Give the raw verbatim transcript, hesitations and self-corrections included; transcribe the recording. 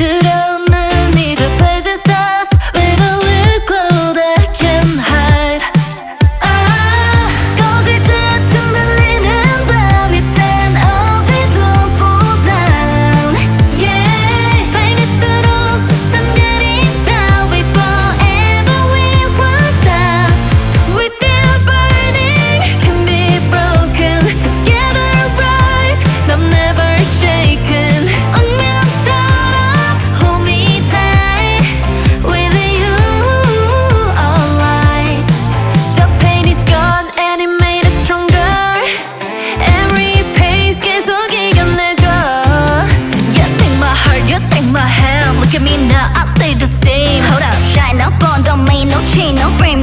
두려움은 이제 paging stars with a little glow that can hide. 아, 꺼질 듯 흔들리는 밤이 stand up and don't fall down. Yeah, 밝을수록 짙은 그림자 we forever we won't stop. We still burning can be broken together rise. I'm never shaken. 운명처럼 hold me tight with you all night. The pain is gone and it made us stronger. Every pain's 계속 이겨내줘. You take my heart, you take my hand. Look at me now, I stay the same. Hold up, shine up on the main, no chain, no frame.